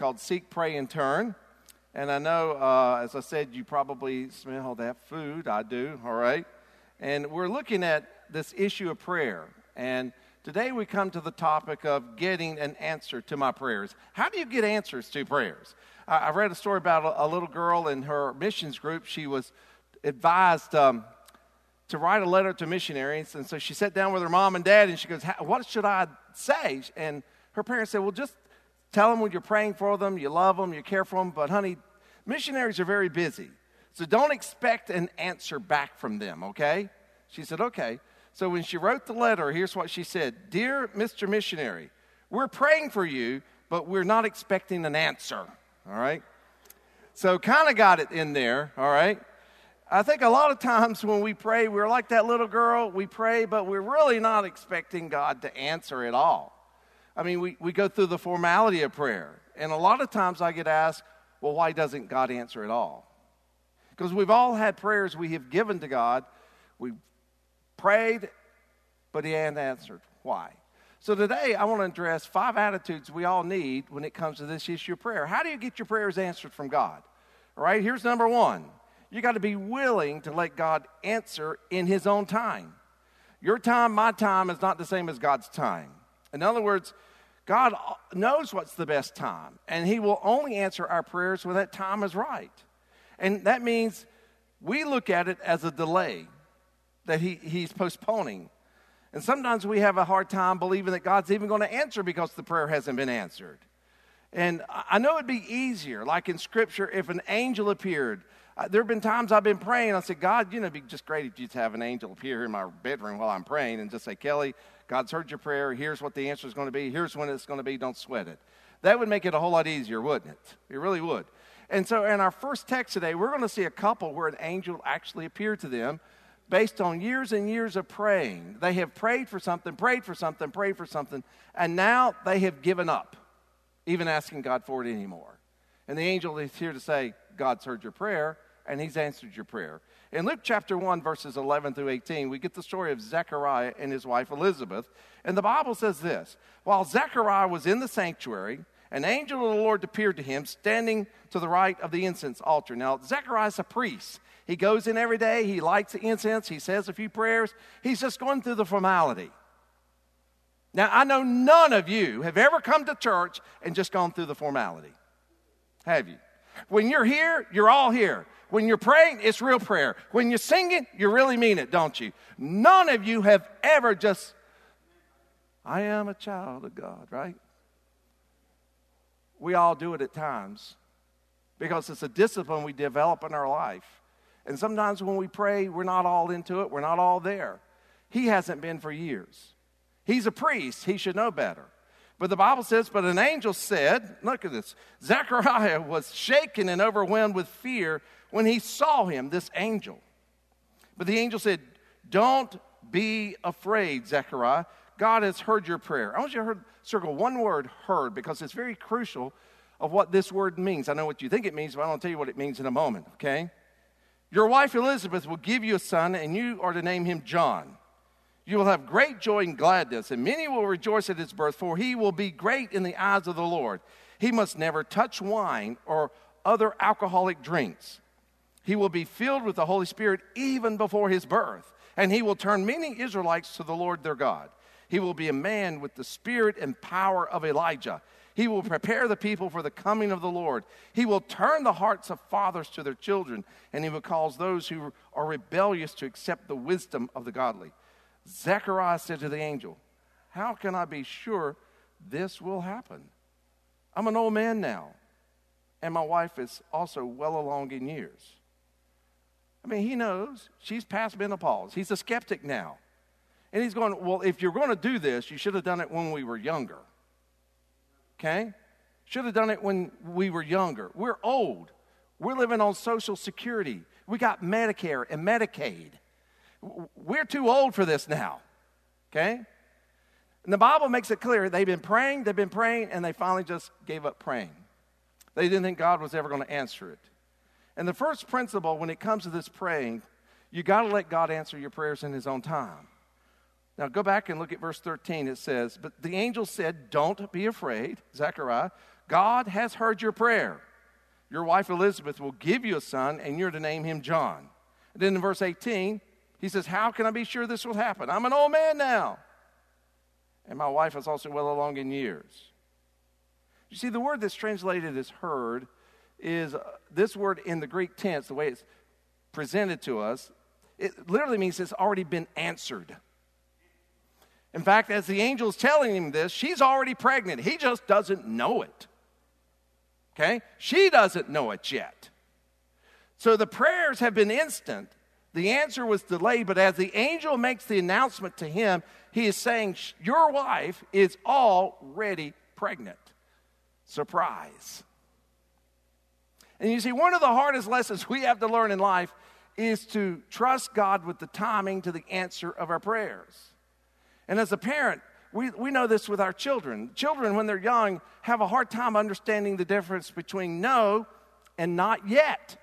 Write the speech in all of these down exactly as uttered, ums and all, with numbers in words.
called Seek, Pray, and Turn. And I know, uh, as I said, you probably smell that food. I do, all right? And we're looking at this issue of prayer. And today we come to the topic of getting an answer to my prayers. How do you get answers to prayers? I, I read a story about a, a little girl in her missions group. She was advised um, to write a letter to missionaries. And so she sat down with her mom and dad, and she goes, what should I say? And her parents said, well, just tell them when you're praying for them, you love them, you care for them. But, honey, missionaries are very busy. So don't expect an answer back from them, okay? She said, okay. So when she wrote the letter, here's what she said. Dear Mister Missionary, we're praying for you, but we're not expecting an answer, all right? So kind of got it in there, all right? I think a lot of times when we pray, we're like that little girl. We pray, but we're really not expecting God to answer at all. I mean, we, we go through the formality of prayer. And a lot of times I get asked, well, why doesn't God answer at all? Because we've all had prayers we have given to God. We've prayed, but he hadn't answered. Why? So today I want to address five attitudes we all need when it comes to this issue of prayer. How do you get your prayers answered from God? All right, here's number one. You got to be willing to let God answer in his own time. Your time, my time, is not the same as God's time. In other words, God knows what's the best time, and he will only answer our prayers when that time is right. And that means we look at it as a delay, that he, he's postponing. And sometimes we have a hard time believing that God's even going to answer because the prayer hasn't been answered. And I know it'd be easier, like in Scripture, if an angel appeared. Uh, there have been times I've been praying, I said, God, you know, it'd be just great if you just have an angel appear in my bedroom while I'm praying and just say, Kelly, God's heard your prayer. Here's what the answer is going to be. Here's when it's going to be. Don't sweat it. That would make it a whole lot easier, wouldn't it? It really would. And so in our first text today, we're going to see a couple where an angel actually appeared to them based on years and years of praying. They have prayed for something, prayed for something, prayed for something, and now they have given up, even asking God for it anymore. And the angel is here to say, God's heard your prayer, and he's answered your prayer. In Luke chapter one, verses eleven through eighteen, we get the story of Zechariah and his wife Elizabeth. And the Bible says this, while Zechariah was in the sanctuary, an angel of the Lord appeared to him, standing to the right of the incense altar. Now, Zechariah's a priest. He goes in every day. He lights the incense. He says a few prayers. He's just going through the formality. Now, I know none of you have ever come to church and just gone through the formality. Have you? When you're here, you're all here. When you're praying, it's real prayer. When you're singing, you really mean it, don't you? None of you have ever just, I am a child of God, right? We all do it at times because it's a discipline we develop in our life. And sometimes when we pray, we're not all into it. We're not all there. He hasn't been for years. He's a priest. He should know better. But the Bible says, but an angel said, look at this, Zechariah was shaken and overwhelmed with fear when he saw him, this angel. But the angel said, don't be afraid, Zechariah. God has heard your prayer. I want you to circle one word, heard, because it's very crucial of what this word means. I know what you think it means, but I'm going to tell you what it means in a moment, okay? Your wife Elizabeth will give you a son, and you are to name him John. You will have great joy and gladness, and many will rejoice at his birth, for he will be great in the eyes of the Lord. He must never touch wine or other alcoholic drinks. He will be filled with the Holy Spirit even before his birth, and he will turn many Israelites to the Lord their God. He will be a man with the spirit and power of Elijah. He will prepare the people for the coming of the Lord. He will turn the hearts of fathers to their children, and he will cause those who are rebellious to accept the wisdom of the godly. Zechariah said to the angel, how can I be sure this will happen? I'm an old man now, and my wife is also well along in years. I mean, he knows she's past menopause. He's a skeptic now. And he's going, well, if you're going to do this, you should have done it when we were younger. Okay? Should have done it when we were younger. We're old. We're living on Social Security. We got Medicare and Medicaid. We're too old for this now, okay? And the Bible makes it clear they've been praying, they've been praying, and they finally just gave up praying. They didn't think God was ever going to answer it. And the first principle when it comes to this praying, you got to let God answer your prayers in his own time. Now go back and look at verse thirteen. It says, but the angel said, don't be afraid, Zechariah. God has heard your prayer. Your wife Elizabeth will give you a son, and you're to name him John. And then in verse eighteen, he says, how can I be sure this will happen? I'm an old man now, and my wife is also well along in years. You see, the word that's translated as heard is uh, this word in the Greek tense, the way it's presented to us, it literally means it's already been answered. In fact, as the angel is telling him this, she's already pregnant. He just doesn't know it. Okay? She doesn't know it yet. So the prayers have been instant. The answer was delayed, but as the angel makes the announcement to him, he is saying, your wife is already pregnant. Surprise. And you see, one of the hardest lessons we have to learn in life is to trust God with the timing to the answer of our prayers. And as a parent, we, we know this with our children. Children, when they're young, have a hard time understanding the difference between no and not yet.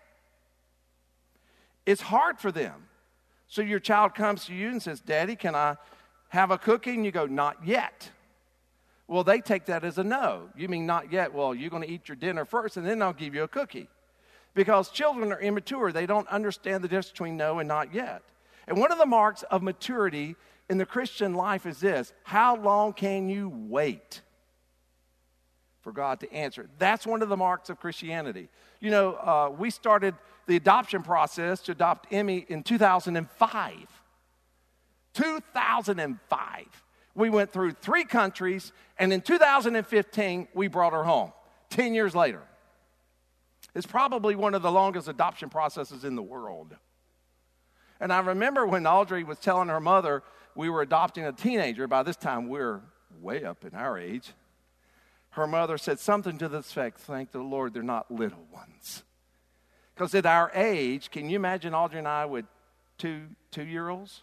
It's hard for them. So your child comes to you and says, Daddy, can I have a cookie? And you go, not yet. Well, they take that as a no. You mean not yet? Well, you're going to eat your dinner first, and then I'll give you a cookie. Because children are immature. They don't understand the difference between no and not yet. And one of the marks of maturity in the Christian life is this: how long can you wait for God to answer? That's one of the marks of Christianity. You know, uh, we started the adoption process to adopt Emmy in two thousand five. two thousand five. We went through three countries, and in two thousand fifteen, we brought her home, ten years later. It's probably one of the longest adoption processes in the world. And I remember when Audrey was telling her mother we were adopting a teenager. By this time, we're way up in our age. Her mother said something to this effect: thank the Lord they're not little ones. Because at our age, can you imagine Audrey and I with two two-year-olds?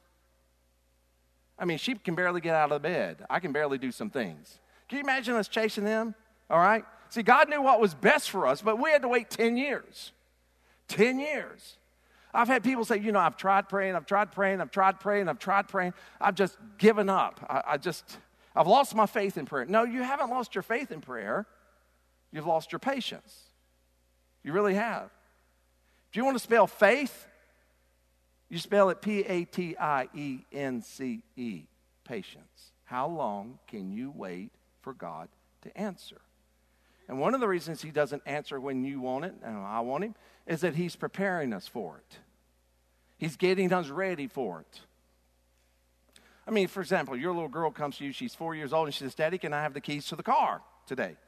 I mean, she can barely get out of bed. I can barely do some things. Can you imagine us chasing them? All right? See, God knew what was best for us, but we had to wait ten years. ten years. I've had people say, you know, I've tried praying, I've tried praying, I've tried praying, I've tried praying. I've just given up. I, I just, I've lost my faith in prayer. No, you haven't lost your faith in prayer. You've lost your patience. You really have. If you want to spell faith, you spell it P A T I E N C E, patience. How long can you wait for God to answer? And one of the reasons he doesn't answer when you want it, and I want him, is that he's preparing us for it. He's getting us ready for it. I mean, for example, your little girl comes to you, she's four years old, and she says, Daddy, can I have the keys to the car today?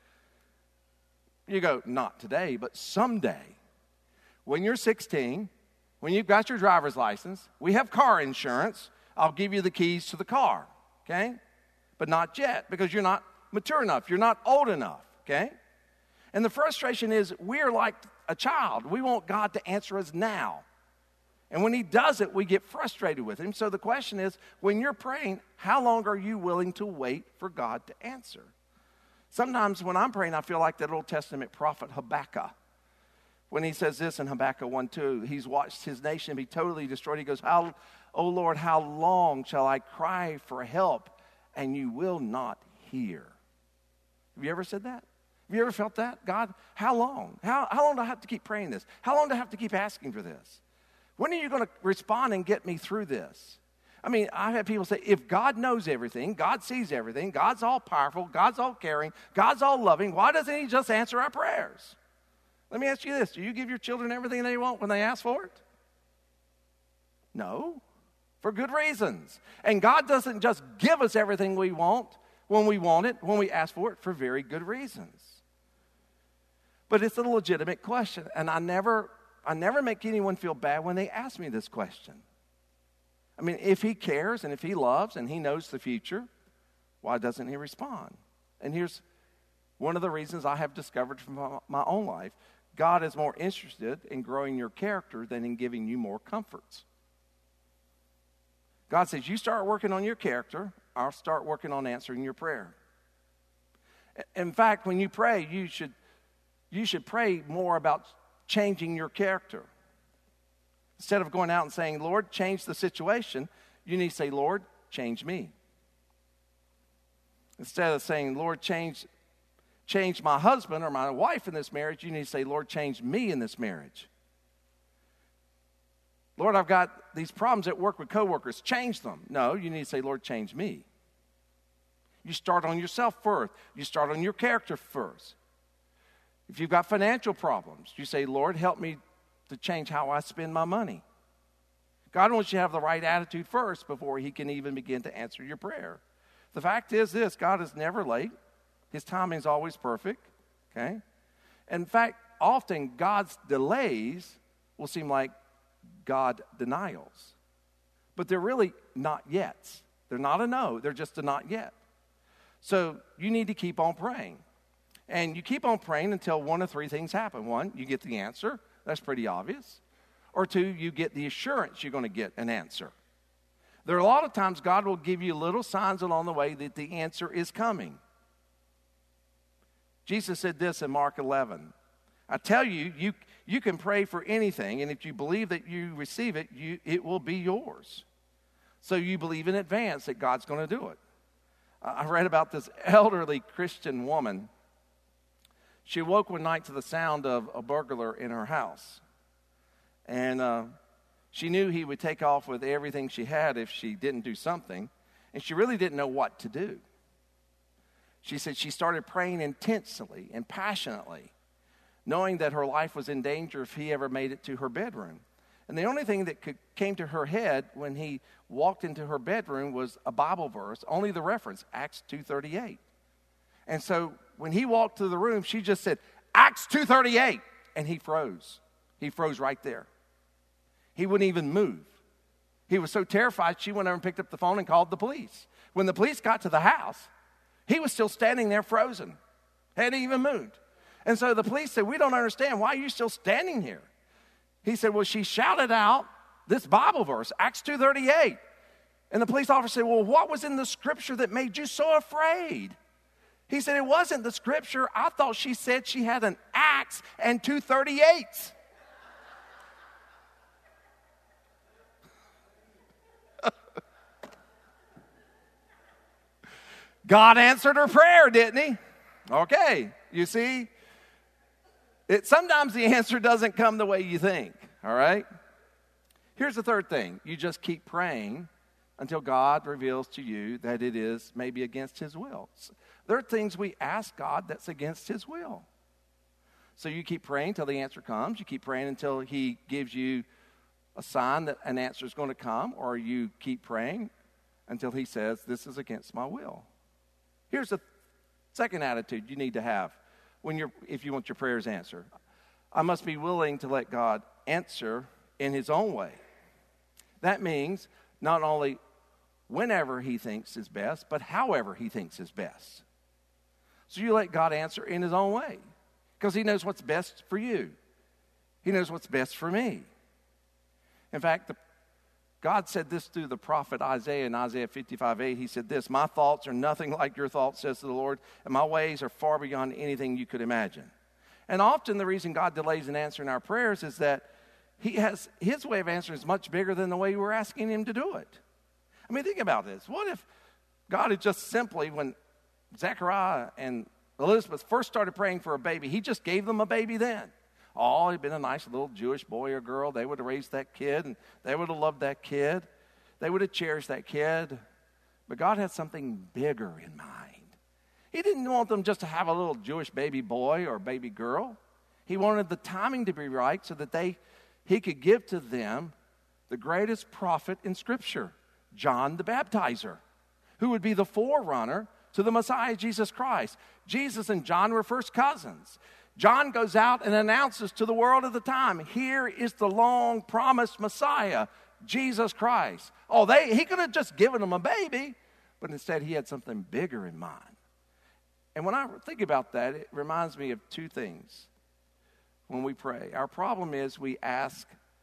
You go, not today, but someday. When you're sixteen, when you've got your driver's license, we have car insurance, I'll give you the keys to the car, okay? But not yet, because you're not mature enough. You're not old enough, okay? And the frustration is we're like a child. We want God to answer us now. And when he does it, we get frustrated with him. So the question is, when you're praying, how long are you willing to wait for God to answer? Sometimes when I'm praying, I feel like that Old Testament prophet Habakkuk. When he says this in Habakkuk one two, he's watched his nation be totally destroyed. He goes, how, oh Lord, how long shall I cry for help, and you will not hear? Have you ever said that? Have you ever felt that? God, how long? How, how long do I have to keep praying this? How long do I have to keep asking for this? When are you going to respond and get me through this? I mean, I've had people say, if God knows everything, God sees everything, God's all powerful, God's all caring, God's all loving, why doesn't he just answer our prayers? Let me ask you this. Do you give your children everything they want when they ask for it? No, for good reasons. And God doesn't just give us everything we want when we want it, when we ask for it, for very good reasons. But it's a legitimate question, and I never, I never make anyone feel bad when they ask me this question. I mean, if he cares and if he loves and he knows the future, why doesn't he respond? And here's one of the reasons I have discovered from my, my own life. God is more interested in growing your character than in giving you more comforts. God says, you start working on your character, I'll start working on answering your prayer. In fact, when you pray, you should, you should pray more about changing your character. Instead of going out and saying, Lord, change the situation, you need to say, Lord, change me. Instead of saying, Lord, change change my husband or my wife in this marriage, you need to say, Lord, change me in this marriage. Lord, I've got these problems at work with coworkers. Change them. No, you need to say, Lord, change me. You start on yourself first. You start on your character first. If you've got financial problems, you say, Lord, help me to change how I spend my money. God wants you to have the right attitude first before he can even begin to answer your prayer. The fact is this, God is never late. His timing is always perfect, okay? In fact, often God's delays will seem like God denials. But they're really not yets. They're not a no, they're just a not yet. So you need to keep on praying. And you keep on praying until one of three things happen. One, you get the answer. That's pretty obvious. Or two, you get the assurance you're going to get an answer. There are a lot of times God will give you little signs along the way that the answer is coming. Jesus said this in Mark eleven. I tell you, you, you can pray for anything, and if you believe that you receive it, you, it will be yours. So you believe in advance that God's going to do it. I read about this elderly Christian woman. She woke one night to the sound of a burglar in her house. And uh, she knew he would take off with everything she had if she didn't do something. And she really didn't know what to do. She said she started praying intensely and passionately, knowing that her life was in danger if he ever made it to her bedroom. And the only thing that could, came to her head when he walked into her bedroom was a Bible verse, only the reference, Acts two thirty-eight. And so when he walked to the room, she just said, Acts two thirty-eight, and he froze. He froze right there. He wouldn't even move. He was so terrified, she went over and picked up the phone and called the police. When the police got to the house, he was still standing there frozen, hadn't even moved. And so the police said, we don't understand. Why are you still standing here? He said, well, she shouted out this Bible verse, Acts two thirty-eight. And the police officer said, well, what was in the scripture that made you so afraid? He said, it wasn't the scripture. I thought she said she had an axe and two thirty-eights. God answered her prayer, didn't he? Okay, you see, it, sometimes the answer doesn't come the way you think, all right? Here's the third thing. You just keep praying until God reveals to you that it is maybe against his will. There are things we ask God that's against his will. So you keep praying until the answer comes. You keep praying until he gives you a sign that an answer is going to come, or you keep praying until he says, this is against my will. Here's the second attitude you need to have when you're, if you want your prayers answered. I must be willing to let God answer in his own way. That means not only whenever he thinks is best, but however he thinks is best. So you let God answer in his own way because he knows what's best for you. He knows what's best for me. In fact, the God said this through the prophet Isaiah in Isaiah fifty-five eight. He said this, my thoughts are nothing like your thoughts, says the Lord, and my ways are far beyond anything you could imagine. And often the reason God delays in answering our prayers is that he has his way of answering is much bigger than the way we're asking him to do it. I mean, think about this. What if God had just simply, when Zechariah and Elizabeth first started praying for a baby, he just gave them a baby then? Oh, he'd been a nice little Jewish boy or girl. They would have raised that kid, and they would have loved that kid. They would have cherished that kid. But God had something bigger in mind. He didn't want them just to have a little Jewish baby boy or baby girl. He wanted the timing to be right so that they, he could give to them the greatest prophet in Scripture, John the Baptizer, who would be the forerunner to the Messiah, Jesus Christ. Jesus and John were first cousins. John goes out and announces to the world at the time, here is the long-promised Messiah, Jesus Christ. Oh, they, he could have just given them a baby, but instead he had something bigger in mind. And when I think about that, it reminds me of two things when we pray. Our problem is we ask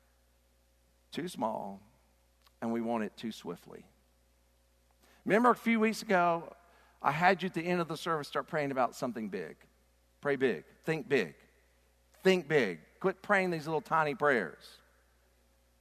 too small and we want it too swiftly. Remember a few weeks ago, I had you at the end of the service start praying about something big. Pray big. Think big. Think big. Quit praying these little tiny prayers.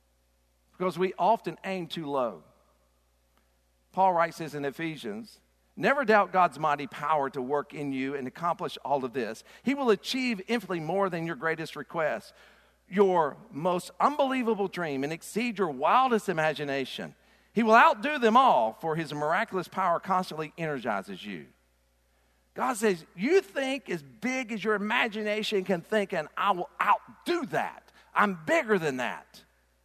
Because we often aim too low. Paul writes this in Ephesians, Never doubt God's mighty power to work in you and accomplish all of this. He will achieve infinitely more than your greatest request, your most unbelievable dream, and exceed your wildest imagination. He will outdo them all, for his miraculous power constantly energizes you. God says, you think as big as your imagination can think, and I will outdo that. I'm bigger than that.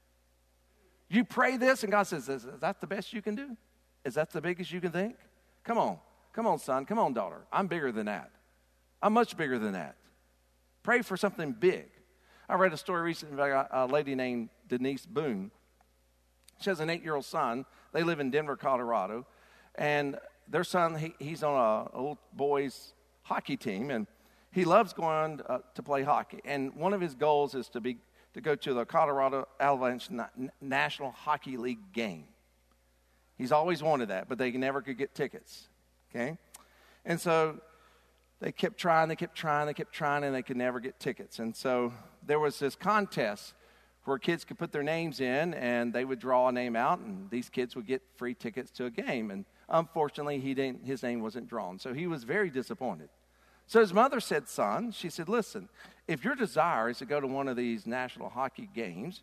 You pray this, and God says, is that the best you can do? Is that the biggest you can think? Come on. Come on, son. Come on, daughter. I'm bigger than that. I'm much bigger than that. Pray for something big. I read a story recently about a lady named Denise Boone. She has an eight-year-old son. They live in Denver, Colorado. And their son, he, he's on a, a little boys' hockey team, and he loves going uh, to play hockey. And one of his goals is to be to go to the Colorado Avalanche Na- National Hockey League game. He's always wanted that, but they never could get tickets, okay? And so they kept trying, they kept trying, they kept trying, and they could never get tickets. And so there was this contest where kids could put their names in, and they would draw a name out, and these kids would get free tickets to a game. And unfortunately, he didn't. His name wasn't drawn, so he was very disappointed. So his mother said, son, she said, listen, if your desire is to go to one of these national hockey games,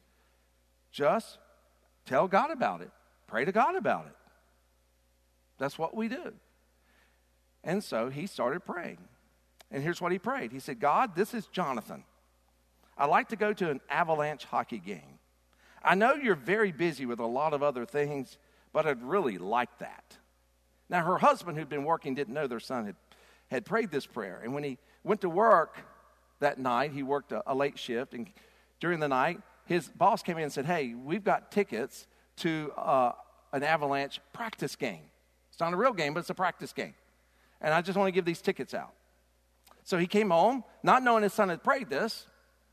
just tell God about it. Pray to God about it. That's what we do. And so he started praying. And here's what he prayed. He said, God, this is Jonathan. I'd like to go to an Avalanche hockey game. I know you're very busy with a lot of other things, but I'd really like that. Now, her husband, who'd been working, didn't know their son had, had prayed this prayer. And when he went to work that night, he worked a, a late shift. And during the night, his boss came in and said, hey, we've got tickets to uh, an Avalanche practice game. It's not a real game, but it's a practice game. And I just want to give these tickets out. So he came home, not knowing his son had prayed this,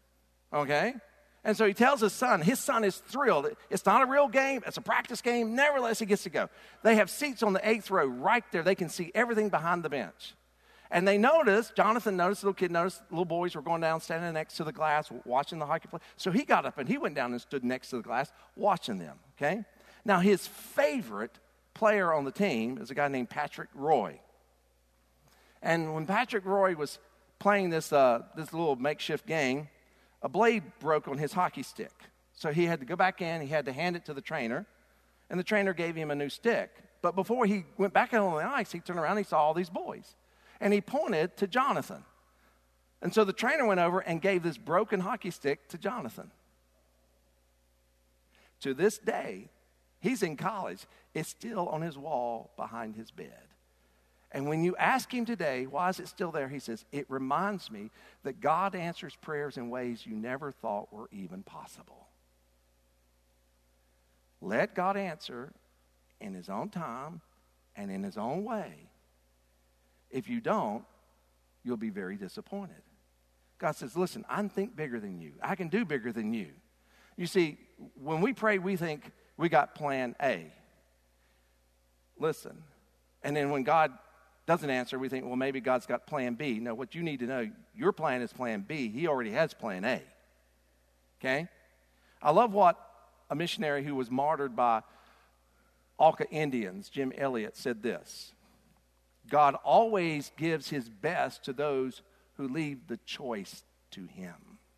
okay? And so he tells his son, his son is thrilled. It's not a real game, it's a practice game. Nevertheless, he gets to go. They have seats on the eighth row right there. They can see everything behind the bench. And they noticed, Jonathan noticed, the little kid noticed, little boys were going down, standing next to the glass, watching the hockey play. So he got up and he went down and stood next to the glass, watching them, okay? Now, his favorite player on the team is a guy named Patrick Roy. And when Patrick Roy was playing this, uh, this little makeshift game, a blade broke on his hockey stick. So he had to go back in, he had to hand it to the trainer, and the trainer gave him a new stick. But before he went back out on the ice, he turned around and he saw all these boys. And he pointed to Jonathan. And so the trainer went over and gave this broken hockey stick to Jonathan. To this day, he's in college. It's still on his wall behind his bed. And when you ask him today, why is it still there? He says, it reminds me that God answers prayers in ways you never thought were even possible. Let God answer in his own time and in his own way. If you don't, you'll be very disappointed. God says, listen, I think bigger than you. I can do bigger than you. You see, when we pray, we think we got plan A. Listen. And then when God doesn't answer, we think, well, maybe God's got plan B. No, what you need to know, your plan is plan B. He already has plan A. Okay? I love what a missionary who was martyred by Auca Indians, Jim Elliot, said this. God always gives his best to those who leave the choice to him.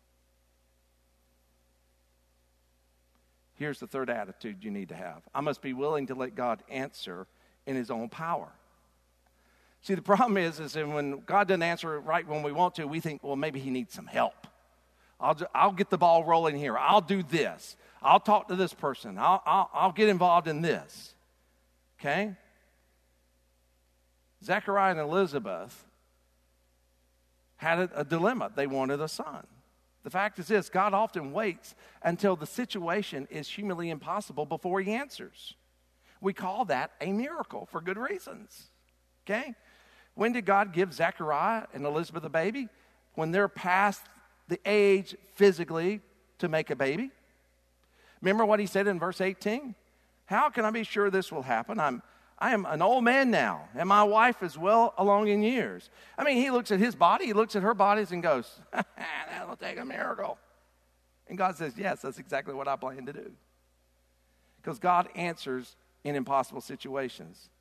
Here's the third attitude you need to have. I must be willing to let God answer in his own power. See, the problem is, is that when God doesn't answer right when we want to, we think, well, maybe he needs some help. I'll, just, I'll get the ball rolling here. I'll do this. I'll talk to this person. I'll, I'll, I'll get involved in this. Okay? Zechariah and Elizabeth had a, a dilemma. They wanted a son. The fact is this, God often waits until the situation is humanly impossible before he answers. We call that a miracle for good reasons. Okay? When did God give Zechariah and Elizabeth a baby? When they're past the age physically to make a baby. Remember what he said in verse eighteen? How can I be sure this will happen? I'm I am an old man now, and my wife is well along in years. I mean, he looks at his body, he looks at her bodies and goes, that'll take a miracle. And God says, yes, that's exactly what I plan to do. Because God answers in impossible situations.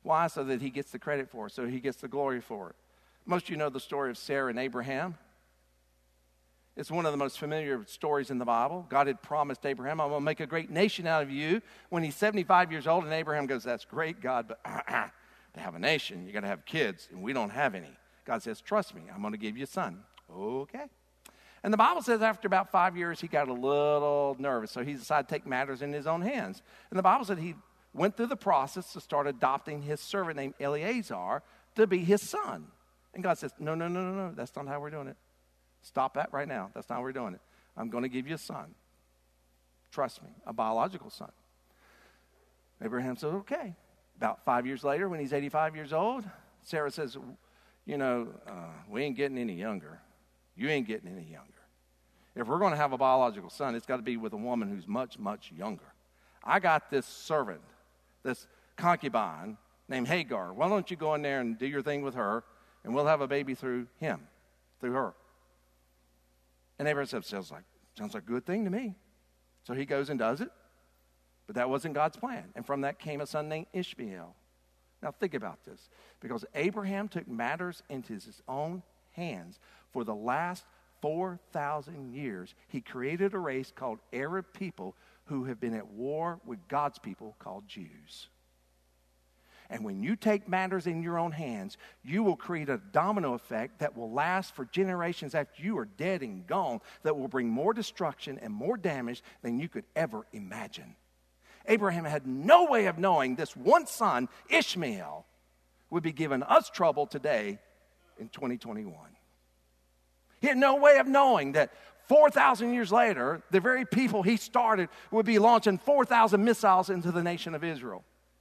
Why? So that he gets the credit for it, so he gets the glory for it. Most of you know the story of Sarah and Abraham. It's one of the most familiar stories in the Bible. God had promised Abraham, I'm going to make a great nation out of you when he's seventy-five years old. And Abraham goes, that's great, God, but uh-uh, to have a nation, you got to have kids, and we don't have any. God says, trust me, I'm going to give you a son. Okay. And the Bible says after about five years, he got a little nervous, so he decided to take matters in his own hands. And the Bible said he went through the process to start adopting his servant named Eleazar to be his son. And God says, no, no, no, no, no, that's not how we're doing it. Stop that right now. That's not how we're doing it. I'm going to give you a son. Trust me, a biological son. Abraham said, okay. About five years later, when he's eighty-five years old, Sarah says, you know, uh, we ain't getting any younger. You ain't getting any younger. If we're going to have a biological son, it's got to be with a woman who's much, much younger. I got this servant, this concubine named Hagar. Why don't you go in there and do your thing with her, and we'll have a baby through him, through her. And Abraham said, sounds like, sounds like a good thing to me. So he goes and does it. But that wasn't God's plan. And from that came a son named Ishmael. Now think about this. Because Abraham took matters into his own hands for the last four thousand years, he created a race called Arab people who have been at war with God's people called Jews. And when you take matters in your own hands, you will create a domino effect that will last for generations after you are dead and gone, that will bring more destruction and more damage than you could ever imagine. Abraham had no way of knowing this one son, Ishmael, would be giving us trouble today in twenty twenty-one. He had no way of knowing that four thousand years later, the very people he started would be launching four thousand missiles into the nation of Israel.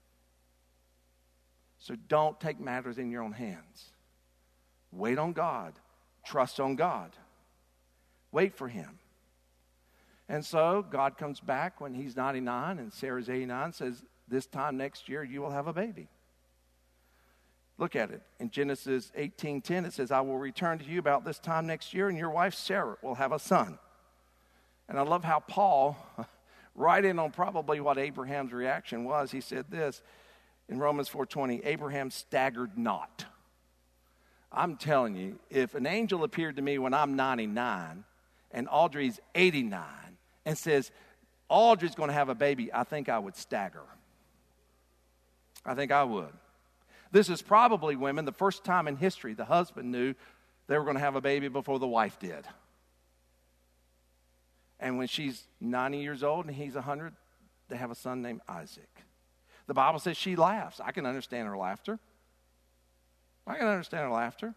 So don't take matters in your own hands. Wait on God. Trust on God. Wait for him. And so God comes back when he's ninety-nine and Sarah's eighty-nine, says, this time next year you will have a baby. Look at it. In Genesis eighteen ten, it says, I will return to you about this time next year, and your wife Sarah will have a son. And I love how Paul, right in on probably what Abraham's reaction was, he said this in Romans four twenty, Abraham staggered not. I'm telling you, if an angel appeared to me when I'm ninety-nine and Audrey's eighty-nine and says, Audrey's going to have a baby, I think I would stagger. I think I would. This is probably, women, the first time in history the husband knew they were going to have a baby before the wife did. And when she's ninety years old and he's one hundred, they have a son named Isaac. The Bible says she laughs. I can understand her laughter. I can understand her laughter.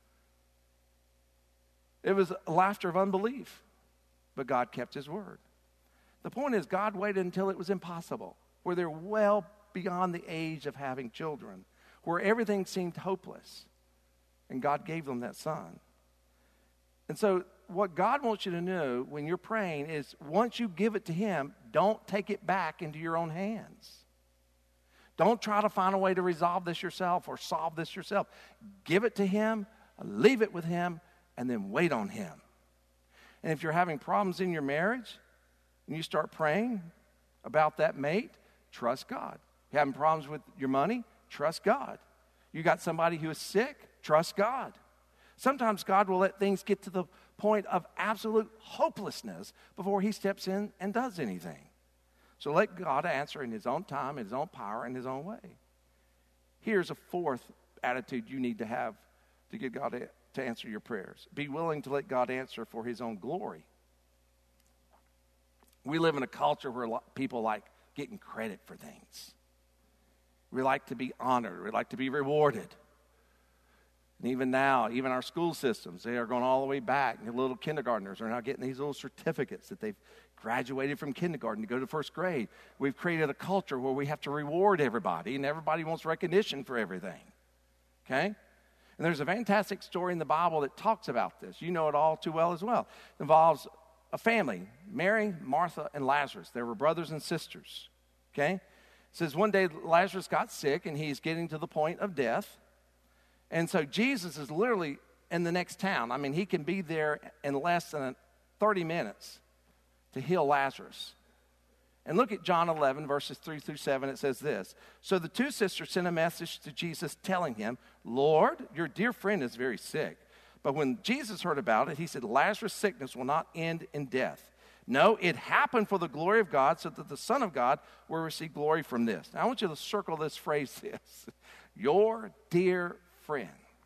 It was a laughter of unbelief, but God kept his word. The point is, God waited until it was impossible, where they're well beyond the age of having children, where everything seemed hopeless, and God gave them that son. And so what God wants you to know when you're praying is once you give it to him, don't take it back into your own hands. Don't try to find a way to resolve this yourself or solve this yourself. Give it to him, leave it with him, and then wait on him. And if you're having problems in your marriage and you start praying about that mate, trust God. You're having problems with your money, trust God. You got somebody who is sick, trust God. Sometimes God will let things get to the point of absolute hopelessness before he steps in and does anything. So let God answer in his own time, in his own power, in his own way. Here's a fourth attitude you need to have to get God to, to answer your prayers. Be willing to let God answer for his own glory. We live in a culture where people like getting credit for things. We like to be honored. We like to be rewarded. And even now, even our school systems, they are going all the way back. The little kindergartners are now getting these little certificates that they've graduated from kindergarten to go to first grade. We've created a culture where we have to reward everybody, and everybody wants recognition for everything. Okay? And there's a fantastic story in the Bible that talks about this. You know it all too well as well. It involves a family, Mary, Martha, and Lazarus. They were brothers and sisters. Okay? It says one day Lazarus got sick, and he's getting to the point of death. And so Jesus is literally in the next town. I mean, he can be there in less than thirty minutes to heal Lazarus. And look at John eleven, verses three through seven. It says this. So the two sisters sent a message to Jesus telling him, Lord, your dear friend is very sick. But when Jesus heard about it, he said, Lazarus' sickness will not end in death. No, it happened for the glory of God so that the Son of God will receive glory from this. Now, I want you to circle this phrase, this. Your dear friend.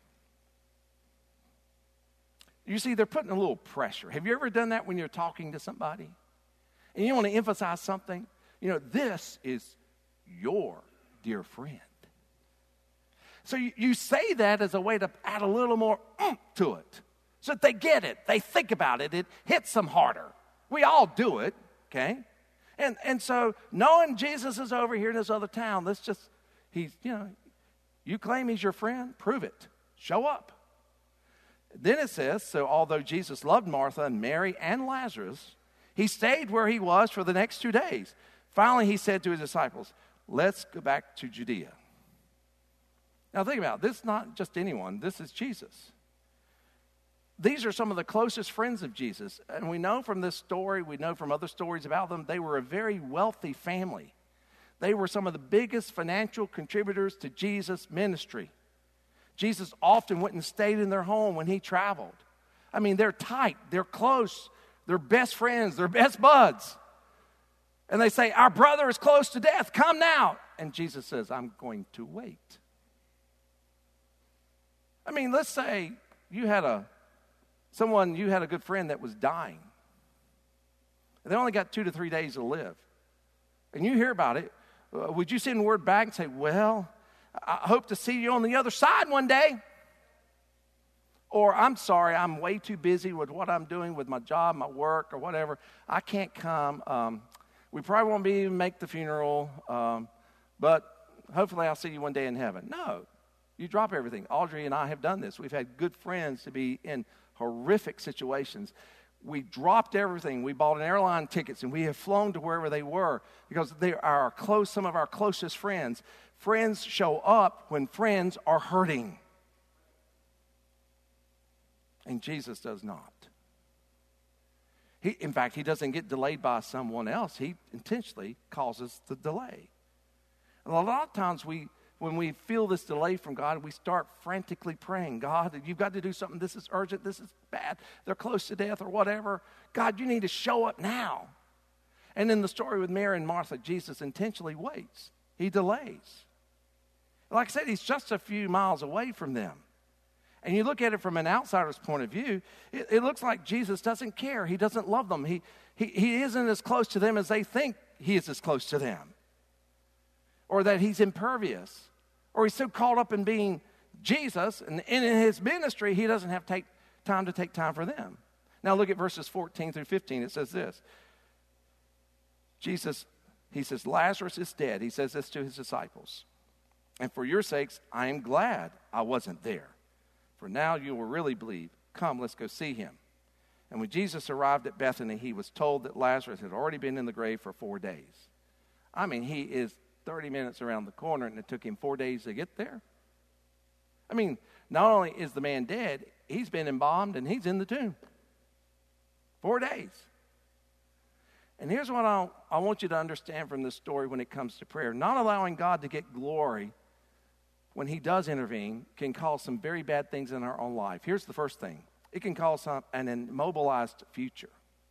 You see, they're putting a little pressure. Have you ever done that when you're talking to somebody? And you want to emphasize something? You know, this is your dear friend. So you, you say that as a way to add a little more oomph to it. So that they get it. They think about it. It hits them harder. We all do it, okay? And and so knowing Jesus is over here in this other town, let's just, he's, you know, you claim he's your friend, prove it. Show up. Then it says, so although Jesus loved Martha and Mary and Lazarus, he stayed where he was for the next two days. Finally, he said to his disciples, let's go back to Judea. Now think about it. This is not just anyone. This is Jesus. These are some of the closest friends of Jesus. And we know from this story, we know from other stories about them, they were a very wealthy family. They were some of the biggest financial contributors to Jesus' ministry. Jesus often went and stayed in their home when he traveled. I mean, they're tight, they're close, they're best friends, they're best buds. And they say, our brother is close to death, come now. And Jesus says, I'm going to wait. I mean, let's say you had a Someone, you had a good friend that was dying. And they only got two to three days to live. And you hear about it. Uh, would you send word back and say, well, I hope to see you on the other side one day? Or, I'm sorry, I'm way too busy with what I'm doing with my job, my work, or whatever. I can't come. Um, we probably won't be able to make the funeral. Um, but hopefully I'll see you one day in heaven. No. You drop everything. Audrey and I have done this. We've had good friends to be in horrific situations. We dropped everything. We bought an airline tickets, and we have flown to wherever they were because they are our close, some of our closest friends. Friends show up when friends are hurting. And Jesus does not. He, in fact, he doesn't get delayed by someone else. He intentionally causes the delay. And a lot of times we When we feel this delay from God, we start frantically praying, God, you've got to do something. This is urgent. This is bad. They're close to death or whatever. God, you need to show up now. And in the story with Mary and Martha, Jesus intentionally waits. He delays. Like I said, he's just a few miles away from them. And you look at it from an outsider's point of view, it, it looks like Jesus doesn't care. He doesn't love them. He, he, he isn't as close to them as they think he is as close to them. Or that he's impervious, or he's so caught up in being Jesus, and in his ministry, he doesn't have take time to take time for them. Now look at verses fourteen through fifteen. It says this. Jesus, he says, Lazarus is dead. He says this to his disciples. And for your sakes, I am glad I wasn't there. For now you will really believe. Come, let's go see him. And when Jesus arrived at Bethany, he was told that Lazarus had already been in the grave for four days. I mean, he is thirty minutes around the corner, and it took him four days to get there. I mean, not only is the man dead, he's been embalmed, and he's in the tomb. Four days. And here's what I, I want you to understand from this story when it comes to prayer. Not allowing God to get glory when he does intervene can cause some very bad things in our own life. Here's the first thing. It can cause some, an immobilized future.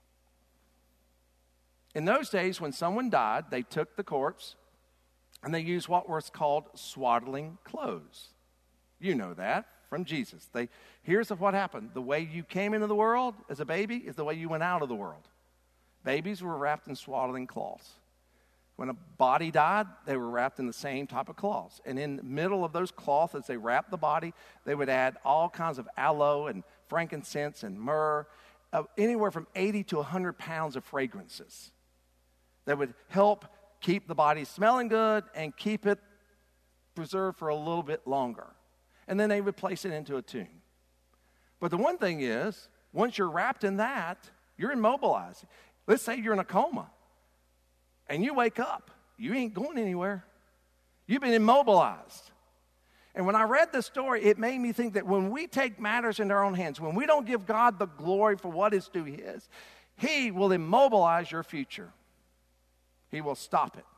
In those days, when someone died, they took the corpse, and they used what was called swaddling clothes. You know that from Jesus. They, here's what happened. The way you came into the world as a baby is the way you went out of the world. Babies were wrapped in swaddling cloths. When a body died, they were wrapped in the same type of cloths. And in the middle of those cloths, as they wrapped the body, they would add all kinds of aloe and frankincense and myrrh, uh, anywhere from eighty to one hundred pounds of fragrances that would help keep the body smelling good and keep it preserved for a little bit longer. And then they would place it into a tomb. But the one thing is, once you're wrapped in that, you're immobilized. Let's say you're in a coma and you wake up. You ain't going anywhere. You've been immobilized. And when I read this story, it made me think that when we take matters into our own hands, when we don't give God the glory for what is due his, he will immobilize your future. He will stop it.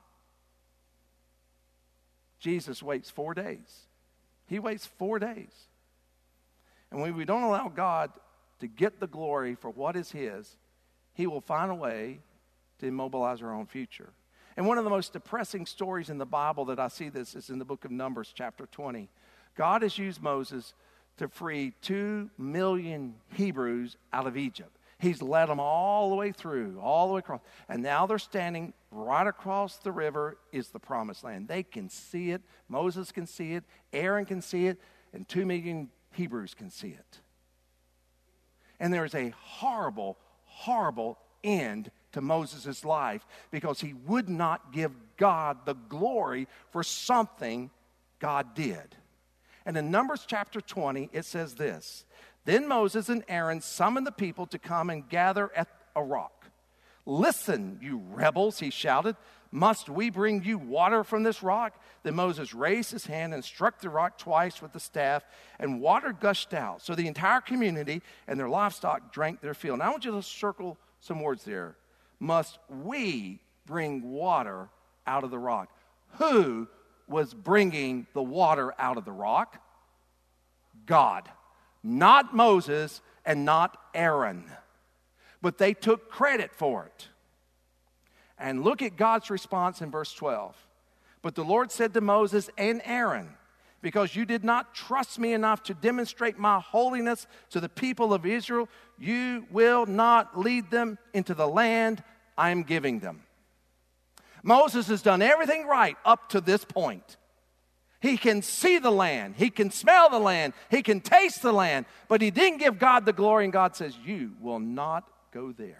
Jesus waits four days. He waits four days. And when we don't allow God to get the glory for what is his, he will find a way to immobilize our own future. And one of the most depressing stories in the Bible that I see this is in the book of Numbers, chapter twenty. God has used Moses to free two million Hebrews out of Egypt. He's led them all the way through, all the way across. And now they're standing right across the river is the promised land. They can see it. Moses can see it. Aaron can see it. And two million Hebrews can see it. And there is a horrible, horrible end to Moses' life because he would not give God the glory for something God did. And in Numbers chapter twenty, it says this. Then Moses and Aaron summoned the people to come and gather at a rock. Listen, you rebels, he shouted. Must we bring you water from this rock? Then Moses raised his hand and struck the rock twice with the staff, and water gushed out. So the entire community and their livestock drank their fill. Now I want you to circle some words there. Must we bring water out of the rock? Who was bringing the water out of the rock? God. Not Moses and not Aaron. But they took credit for it. And look at God's response in verse twelve. But the Lord said to Moses and Aaron, because you did not trust me enough to demonstrate my holiness to the people of Israel, you will not lead them into the land I am giving them. Moses has done everything right up to this point. He can see the land. He can smell the land. He can taste the land. But he didn't give God the glory, and God says, you will not go there.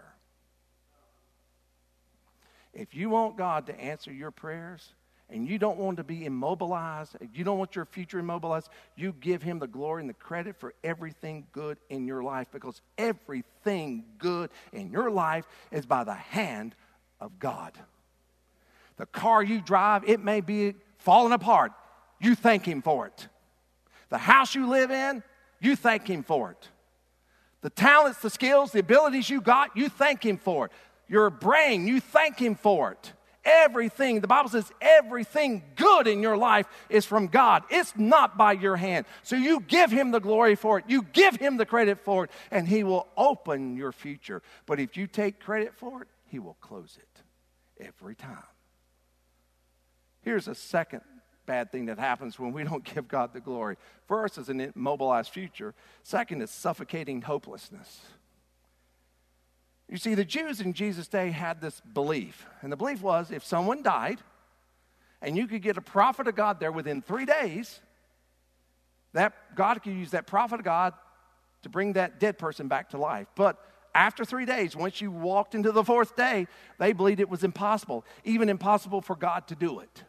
If you want God to answer your prayers, and you don't want to be immobilized, if you don't want your future immobilized, you give him the glory and the credit for everything good in your life, because everything good in your life is by the hand of God. The car you drive, it may be falling apart. You thank him for it. The house you live in, you thank him for it. The talents, the skills, the abilities you got, you thank him for it. Your brain, you thank him for it. Everything, the Bible says everything good in your life is from God. It's not by your hand. So you give him the glory for it. You give him the credit for it, and he will open your future. But if you take credit for it, he will close it every time. Here's a second bad thing that happens when we don't give God the glory. First is an immobilized future. Second is suffocating hopelessness. You see, the Jews in Jesus' day had this belief. And the belief was if someone died and you could get a prophet of God there within three days, that God could use that prophet of God to bring that dead person back to life. But after three days, once you walked into the fourth day, they believed it was impossible, even impossible for God to do it.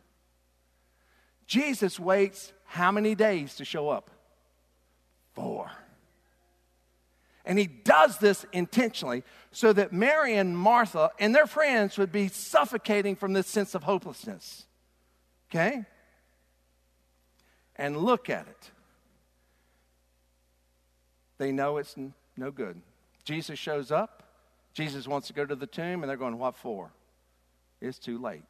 Jesus waits how many days to show up? Four. And he does this intentionally so that Mary and Martha and their friends would be suffocating from this sense of hopelessness. Okay? And look at it. They know it's no good. Jesus shows up. Jesus wants to go to the tomb, and they're going, what for? It's too late.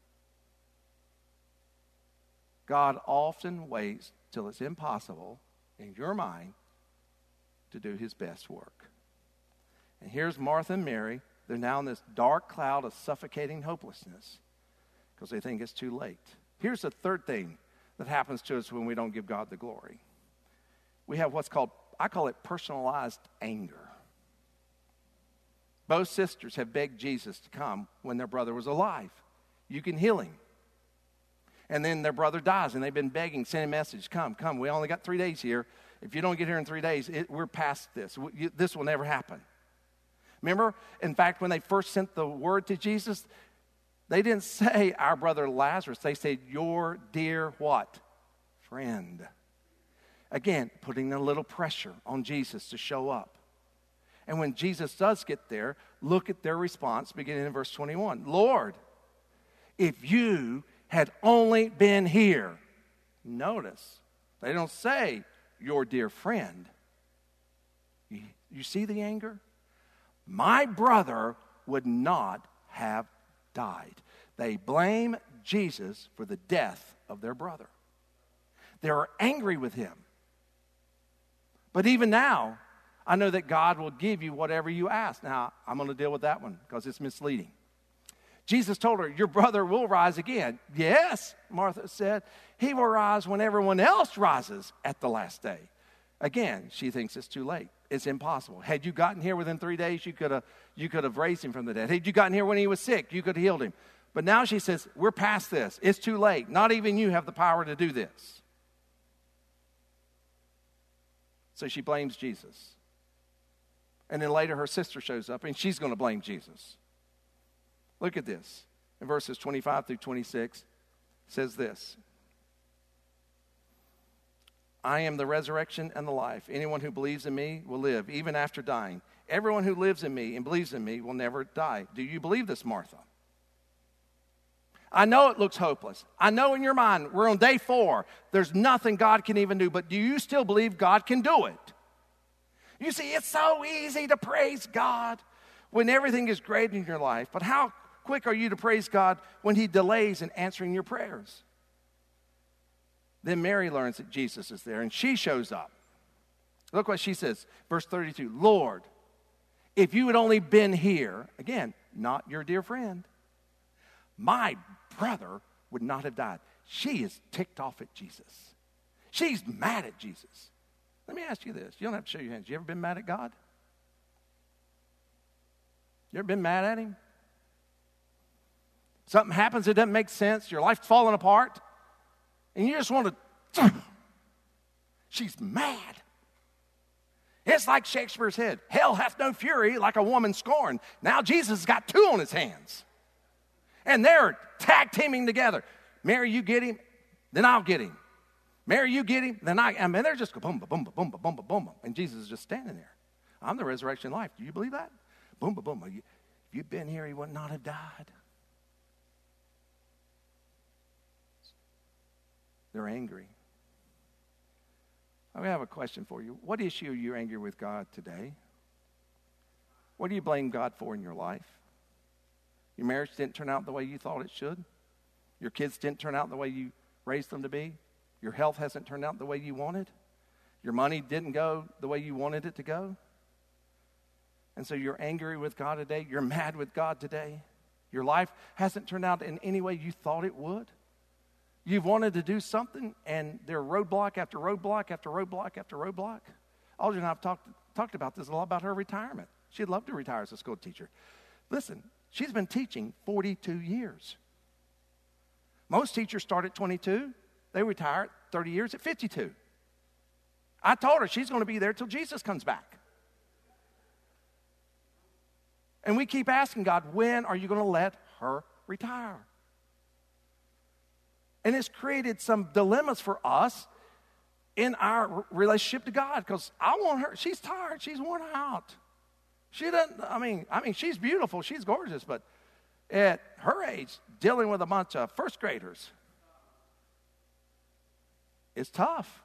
God often waits till it's impossible in your mind to do his best work. And here's Martha and Mary. They're now in this dark cloud of suffocating hopelessness because they think it's too late. Here's the third thing that happens to us when we don't give God the glory. We have what's called, I call it personalized anger. Both sisters have begged Jesus to come when their brother was alive. You can heal him. And then their brother dies, and they've been begging, sending a message, come, come, we only got three days here. If you don't get here in three days, it, we're past this. We, this will never happen. Remember, in fact, when they first sent the word to Jesus, they didn't say our brother Lazarus. They said, your dear what? Friend. Again, putting a little pressure on Jesus to show up. And when Jesus does get there, look at their response, beginning in verse twenty-one. Lord, if you had only been here. Notice, they don't say, your dear friend. You, you see the anger? My brother would not have died. They blame Jesus for the death of their brother. They're angry with him. But even now, I know that God will give you whatever you ask. Now, I'm going to deal with that one because it's misleading. Jesus told her, your brother will rise again. Yes, Martha said, he will rise when everyone else rises at the last day. Again, she thinks it's too late. It's impossible. Had you gotten here within three days, you could have you could have raised him from the dead. Had you gotten here when he was sick, you could have healed him. But now she says, we're past this. It's too late. Not even you have the power to do this. So she blames Jesus. And then later her sister shows up and she's going to blame Jesus. Look at this. In verses twenty-five through twenty-six, it says this. I am the resurrection and the life. Anyone who believes in me will live, even after dying. Everyone who lives in me and believes in me will never die. Do you believe this, Martha? I know it looks hopeless. I know in your mind, we're on day four. There's nothing God can even do. But do you still believe God can do it? You see, it's so easy to praise God when everything is great in your life. But how quick are you to praise God when he delays in answering your prayers? Then Mary learns that Jesus is there, and she shows up. Look what she says, verse thirty-two. Lord, if you had only been here, again, not your dear friend, my brother would not have died. She is ticked off at Jesus. She's mad at Jesus. Let me ask you this. You don't have to show your hands. You ever been mad at God? You ever been mad at him? Something happens that doesn't make sense. Your life's falling apart. And you just want to, she's mad. It's like Shakespeare said, hell hath no fury like a woman scorned. Now Jesus has got two on his hands. And they're tag teaming together. Mary, you get him, then I'll get him. Mary, you get him, then I, I mean, they're just go boom, boom, boom, boom, boom, boom, boom. And Jesus is just standing there. I'm the resurrection life. Do you believe that? Boom, boom, boom. If you'd been here, he would not have died. They're angry. I have a question for you. What issue are you angry with God today? What do you blame God for in your life? Your marriage didn't turn out the way you thought it should. Your kids didn't turn out the way you raised them to be. Your health hasn't turned out the way you wanted. Your money didn't go the way you wanted it to go. And so you're angry with God today. You're mad with God today. Your life hasn't turned out in any way you thought it would. You've wanted to do something, and there are roadblock after roadblock after roadblock after roadblock. Audrey and I have talked, talked about this a lot about her retirement. She'd love to retire as a school teacher. Listen, she's been teaching forty-two years. Most teachers start at twenty-two. They retire thirty years at fifty-two. I told her she's going to be there till Jesus comes back. And we keep asking God, when are you going to let her retire? And it's created some dilemmas for us in our relationship to God, because I want her, she's tired, she's worn out. She doesn't, I mean, I mean, she's beautiful, she's gorgeous, but at her age, dealing with a bunch of first graders, it's tough.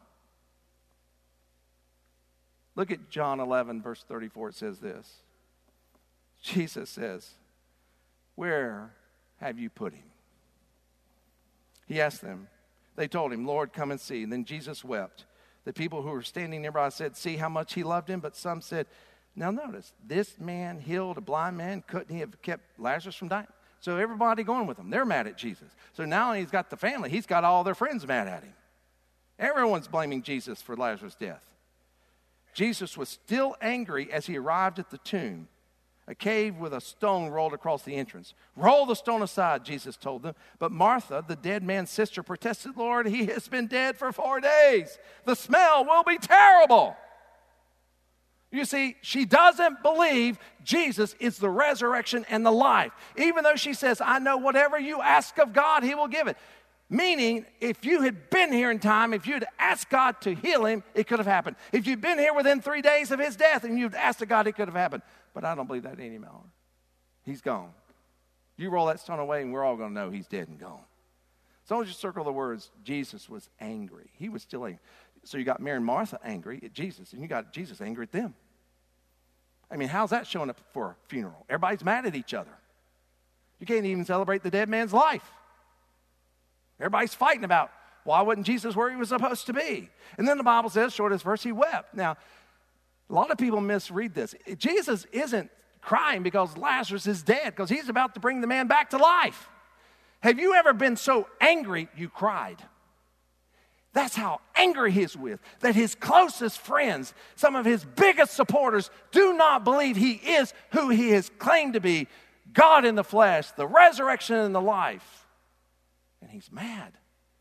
Look at John eleven, verse thirty-four, it says this. Jesus says, where have you put him? He asked them. They told him, Lord, come and see. And then Jesus wept. The people who were standing nearby said, see how much he loved him. But some said, now notice, this man healed a blind man. Couldn't he have kept Lazarus from dying? So everybody going with him. They're mad at Jesus. So now he's got the family. He's got all their friends mad at him. Everyone's blaming Jesus for Lazarus' death. Jesus was still angry as he arrived at the tomb. A cave with a stone rolled across the entrance. Roll the stone aside, Jesus told them. But Martha, the dead man's sister, protested, Lord, he has been dead for four days. The smell will be terrible. You see, she doesn't believe Jesus is the resurrection and the life. Even though she says, I know whatever you ask of God, he will give it. Meaning, if you had been here in time, if you'd asked God to heal him, it could have happened. If you'd been here within three days of his death and you'd asked of God, it could have happened. But I don't believe that anymore. He's gone. You roll that stone away and we're all going to know he's dead and gone. So I want you to circle the words, Jesus was angry. He was still angry. So you got Mary and Martha angry at Jesus, and you got Jesus angry at them. I mean, how's that showing up for a funeral? Everybody's mad at each other. You can't even celebrate the dead man's life. Everybody's fighting about why wasn't Jesus where he was supposed to be? And then the Bible says, short of this verse, he wept. Now, a lot of people misread this. Jesus isn't crying because Lazarus is dead, because he's about to bring the man back to life. Have you ever been so angry you cried? That's how angry he is with, that his closest friends, some of his biggest supporters, do not believe he is who he has claimed to be, God in the flesh, the resurrection and the life. And he's mad.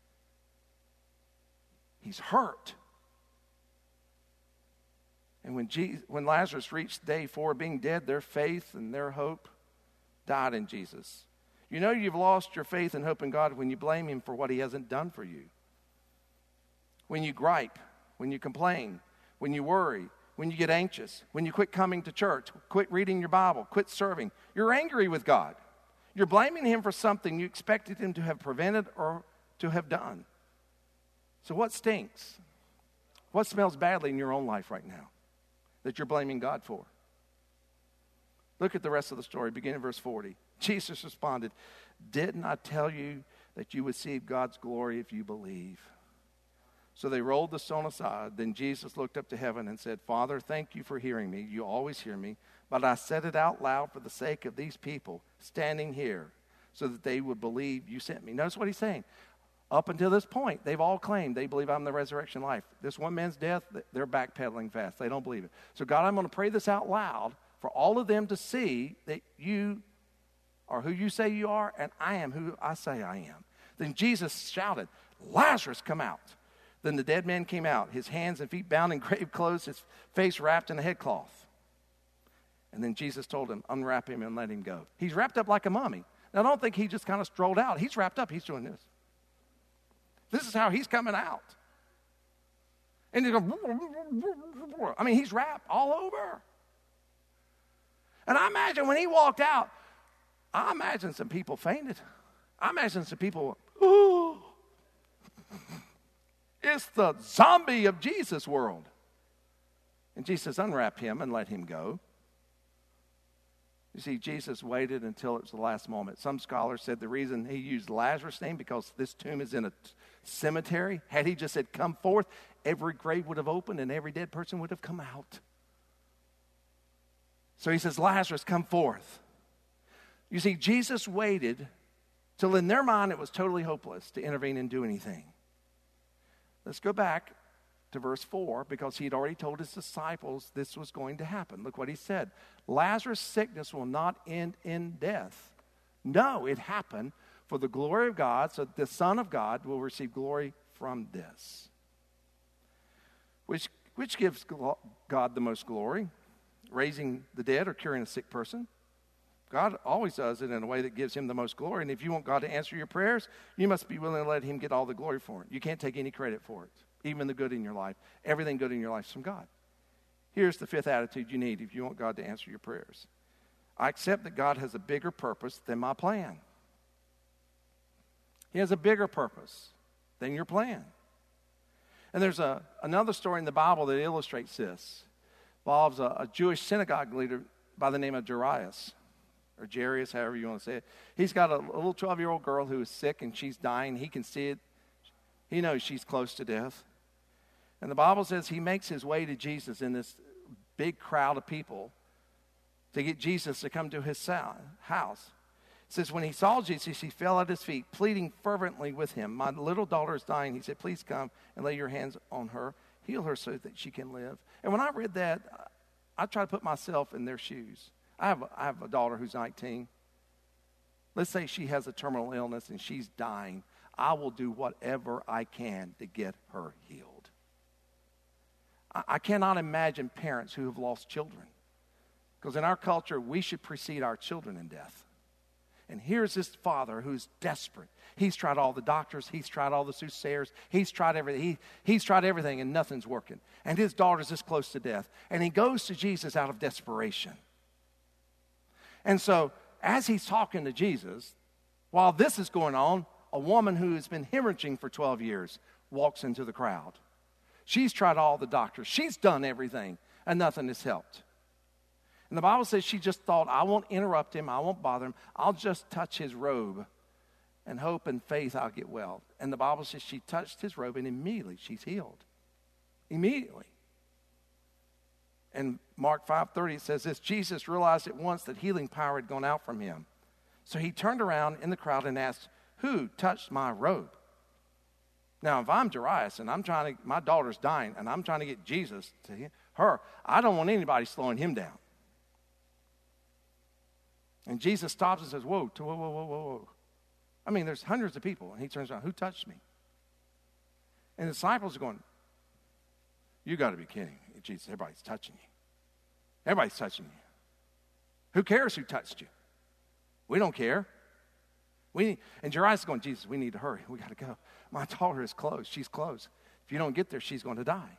He's hurt. And when, Jesus, when Lazarus reached day four, being dead, their faith and their hope died in Jesus. You know you've lost your faith and hope in God when you blame him for what he hasn't done for you. When you gripe, when you complain, when you worry, when you get anxious, when you quit coming to church, quit reading your Bible, quit serving, you're angry with God. You're blaming him for something you expected him to have prevented or to have done. So what stinks? What smells badly in your own life right now that you're blaming God for? Look at the rest of the story, beginning in verse forty. Jesus responded, "Didn't I tell you that you would see God's glory if you believe?" So they rolled the stone aside. Then Jesus looked up to heaven and said, "Father, thank you for hearing me. You always hear me. But I said it out loud for the sake of these people standing here, so that they would believe you sent me." Notice what he's saying. Up until this point, they've all claimed they believe I'm the resurrection life. This one man's death, they're backpedaling fast. They don't believe it. So God, I'm going to pray this out loud for all of them to see that you are who you say you are, and I am who I say I am. Then Jesus shouted, "Lazarus, come out." Then the dead man came out, his hands and feet bound in grave clothes, his face wrapped in a headcloth. And then Jesus told him, "Unwrap him and let him go." He's wrapped up like a mummy. Now, I don't think he just kind of strolled out. He's wrapped up. He's doing this. This is how he's coming out. And he's going, I mean, he's wrapped all over. And I imagine when he walked out, I imagine some people fainted. I imagine some people, ooh. It's the zombie of Jesus world. And Jesus unwrapped him and let him go. You see, Jesus waited until it was the last moment. Some scholars said the reason he used Lazarus' name because this tomb is in a cemetery. Had he just said, "Come forth," every grave would have opened and every dead person would have come out. So he says, "Lazarus, come forth." You see, Jesus waited till in their mind it was totally hopeless to intervene and do anything. Let's go back to verse four, because he had already told his disciples this was going to happen. Look what he said. Lazarus' sickness will not end in death. No, it happened for the glory of God, so that the Son of God will receive glory from this. Which, which gives God the most glory? Raising the dead or curing a sick person? God always does it in a way that gives him the most glory. And if you want God to answer your prayers, you must be willing to let him get all the glory for it. You can't take any credit for it, even the good in your life. Everything good in your life is from God. Here's the fifth attitude you need if you want God to answer your prayers. I accept that God has a bigger purpose than my plan. He has a bigger purpose than your plan. And there's a, another story in the Bible that illustrates this. It involves a, a Jewish synagogue leader by the name of Jairus. Or Jairus, however you want to say it. He's got a, a little twelve-year-old girl who is sick and she's dying. He can see it. He knows she's close to death. And the Bible says he makes his way to Jesus in this big crowd of people to get Jesus to come to his house. It says when he saw Jesus, he fell at his feet, pleading fervently with him. "My little daughter is dying." He said, "Please come and lay your hands on her. Heal her so that she can live." And when I read that, I try to put myself in their shoes. I have, a, I have a daughter who's nineteen. Let's say she has a terminal illness and she's dying. I will do whatever I can to get her healed. I, I cannot imagine parents who have lost children. Because in our culture, we should precede our children in death. And here's this father who's desperate. He's tried all the doctors. He's tried all the soothsayers. He's tried everything. He, he's tried everything and nothing's working. And his daughter's this close to death. And he goes to Jesus out of desperation. And so, as he's talking to Jesus, while this is going on, a woman who has been hemorrhaging for twelve years walks into the crowd. She's tried all the doctors. She's done everything, and nothing has helped. And the Bible says she just thought, I won't interrupt him. I won't bother him. I'll just touch his robe and hope and faith I'll get well. And the Bible says she touched his robe and immediately she's healed. Immediately. And Mark five thirty says this, Jesus realized at once that healing power had gone out from him. So he turned around in the crowd and asked, who touched my robe? Now, if I'm Jairus and I'm trying to, my daughter's dying and I'm trying to get Jesus to her, I don't want anybody slowing him down. And Jesus stops and says, whoa, whoa, whoa, whoa, whoa, whoa. I mean, there's hundreds of people. And he turns around, who touched me? And the disciples are going, you got to be kidding. Jesus, everybody's touching you. Everybody's touching you. Who cares who touched you? We don't care. We need, and Jairus is going, Jesus, we need to hurry. We got to go. My daughter is close. She's close. If you don't get there, she's going to die.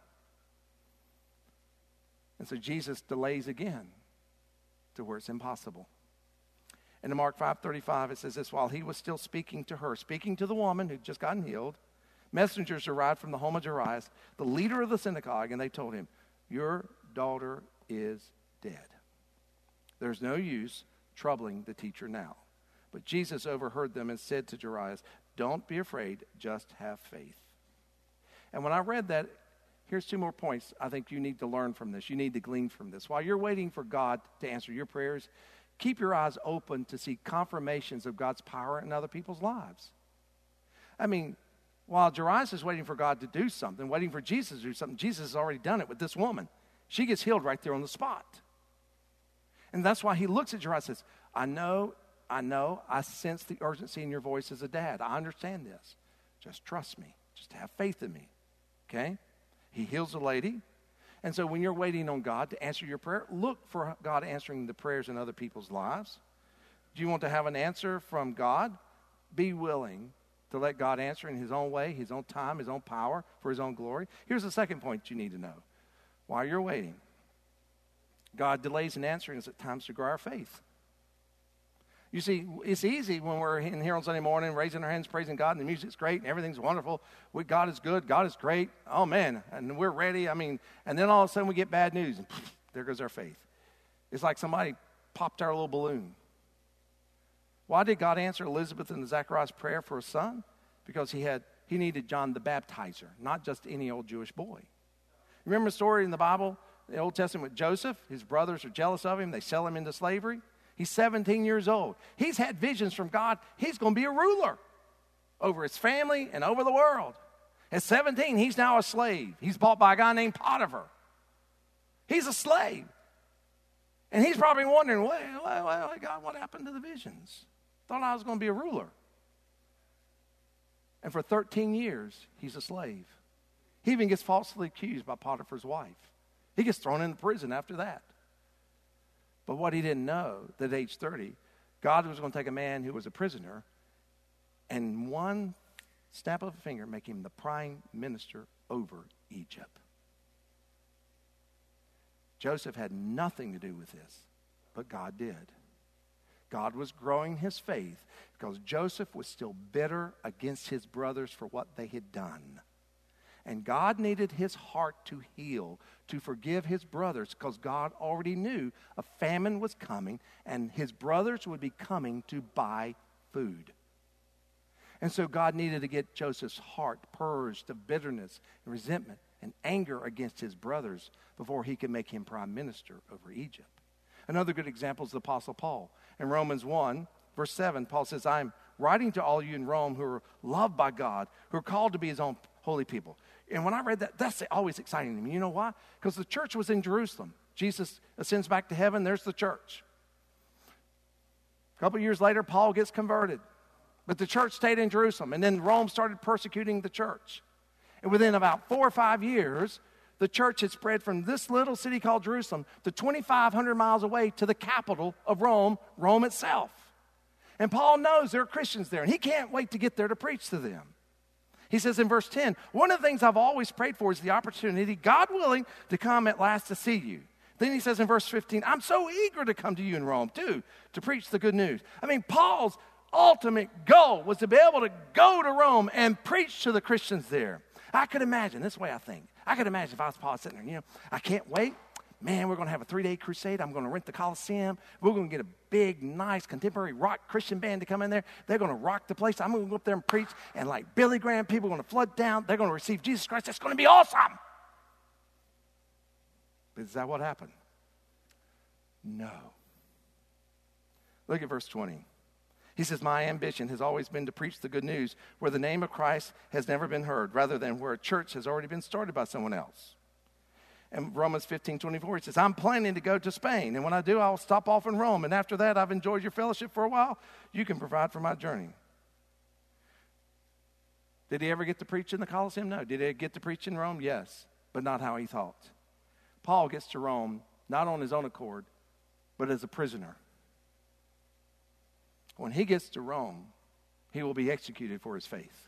And so Jesus delays again to where it's impossible. And in Mark five thirty-five, it says this, while he was still speaking to her, speaking to the woman who'd just gotten healed, messengers arrived from the home of Jairus, the leader of the synagogue, and they told him, your daughter is dead. There's no use troubling the teacher now. But Jesus overheard them and said to Jairus, don't be afraid, just have faith. And when I read that, here's two more points I think you need to learn from this. You need to glean from this. While you're waiting for God to answer your prayers, keep your eyes open to see confirmations of God's power in other people's lives. I mean, while Jairus is waiting for God to do something, waiting for Jesus to do something, Jesus has already done it with this woman. She gets healed right there on the spot. And that's why he looks at Jairus and says, I know, I know, I sense the urgency in your voice as a dad. I understand this. Just trust me. Just have faith in me. Okay? He heals the lady. And so when you're waiting on God to answer your prayer, look for God answering the prayers in other people's lives. Do you want to have an answer from God? Be willing to let God answer in his own way, his own time, his own power, for his own glory. Here's the second point you need to know. While you're waiting, God delays in answering us at times to grow our faith. You see, it's easy when we're in here on Sunday morning, raising our hands, praising God, and the music's great, and everything's wonderful. We, God is good, God is great. Oh, man, and we're ready. I mean, and then all of a sudden we get bad news, and pff, there goes our faith. It's like somebody popped our little balloon. Why did God answer Elizabeth and Zachariah's prayer for a son? Because he had he needed John the Baptizer, not just any old Jewish boy. Remember the story in the Bible, the Old Testament with Joseph? His brothers are jealous of him. They sell him into slavery. He's seventeen years old. He's had visions from God. He's going to be a ruler over his family and over the world. At seventeen, he's now a slave. He's bought by a guy named Potiphar. He's a slave. And he's probably wondering, well, well, well, God, what happened to the visions? Thought I was going to be a ruler. And for thirteen years, he's a slave. He even gets falsely accused by Potiphar's wife. He gets thrown into prison after that. But what he didn't know, that at age thirty, God was going to take a man who was a prisoner and one snap of a finger make him the prime minister over Egypt. Joseph had nothing to do with this, but God did. God was growing his faith because Joseph was still bitter against his brothers for what they had done. And God needed his heart to heal, to forgive his brothers, because God already knew a famine was coming and his brothers would be coming to buy food. And so God needed to get Joseph's heart purged of bitterness and resentment and anger against his brothers before he could make him prime minister over Egypt. Another good example is the Apostle Paul. In Romans one, verse seven, Paul says, I am writing to all you in Rome who are loved by God, who are called to be his own holy people. And when I read that, that's always exciting to me. You know why? Because the church was in Jerusalem. Jesus ascends back to heaven. There's the church. A couple years later, Paul gets converted. But the church stayed in Jerusalem. And then Rome started persecuting the church. And within about four or five years, the church had spread from this little city called Jerusalem to twenty-five hundred miles away to the capital of Rome, Rome itself. And Paul knows there are Christians there, and he can't wait to get there to preach to them. He says in verse ten, one of the things I've always prayed for is the opportunity, God willing, to come at last to see you. Then he says in verse fifteen, I'm so eager to come to you in Rome, too, to preach the good news. I mean, Paul's ultimate goal was to be able to go to Rome and preach to the Christians there. I could imagine, this way I think, I could imagine if I was Paul sitting there, you know, I can't wait. man, we're going to have a three-day crusade. I'm going to rent the Coliseum. We're going to get a big, nice, contemporary rock Christian band to come in there. They're going to rock the place. I'm going to go up there and preach. And like Billy Graham, people are going to flood down. They're going to receive Jesus Christ. That's going to be awesome. But is that what happened? No. Look at verse twenty. He says, my ambition has always been to preach the good news where the name of Christ has never been heard, rather than where a church has already been started by someone else. And Romans fifteen twenty-four, he says, I'm planning to go to Spain, and when I do, I'll stop off in Rome. And after that, I've enjoyed your fellowship for a while. You can provide for my journey. Did he ever get to preach in the Colosseum? No. Did he get to preach in Rome? Yes, but not how he thought. Paul gets to Rome, not on his own accord, but as a prisoner. When he gets to Rome, he will be executed for his faith.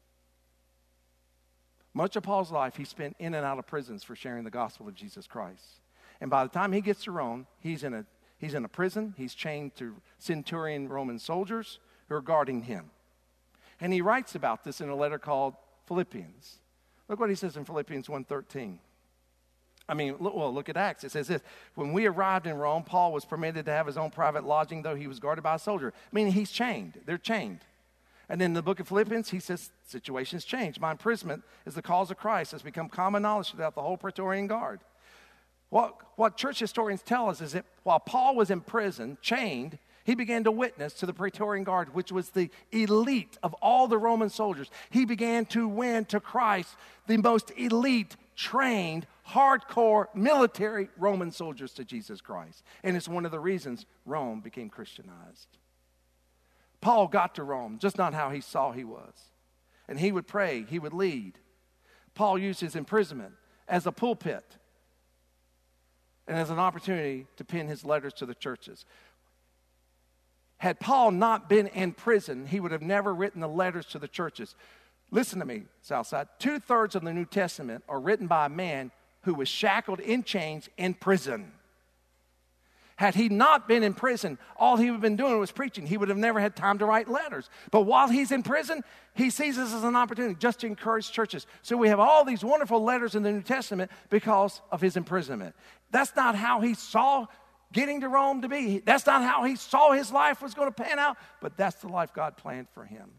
Much of Paul's life, he spent in and out of prisons for sharing the gospel of Jesus Christ. And by the time he gets to Rome, he's in a, he's in a prison. He's chained to centurion Roman soldiers who are guarding him. And he writes about this in a letter called Philippians. Look what he says in Philippians one thirteen. I mean, look, well, look at Acts. It says this. When we arrived in Rome, Paul was permitted to have his own private lodging, though he was guarded by a soldier. Meaning he's chained. They're chained. And in the book of Philippians, he says, situations change. My imprisonment is the cause of Christ has become common knowledge throughout the whole Praetorian Guard. What, what church historians tell us is that while Paul was in prison, chained, he began to witness to the Praetorian Guard, which was the elite of all the Roman soldiers. He began to win to Christ the most elite, trained, hardcore military Roman soldiers to Jesus Christ. And it's one of the reasons Rome became Christianized. Paul got to Rome, just not how he saw he was. And he would pray, he would lead. Paul used his imprisonment as a pulpit and as an opportunity to pen his letters to the churches. Had Paul not been in prison, he would have never written the letters to the churches. Listen to me, Southside. Two-thirds of the New Testament are written by a man who was shackled in chains in prison. Had he not been in prison, all he would have been doing was preaching. He would have never had time to write letters. But while he's in prison, he sees this as an opportunity just to encourage churches. So we have all these wonderful letters in the New Testament because of his imprisonment. That's not how he saw getting to Rome to be. That's not how he saw his life was going to pan out, but that's the life God planned for him.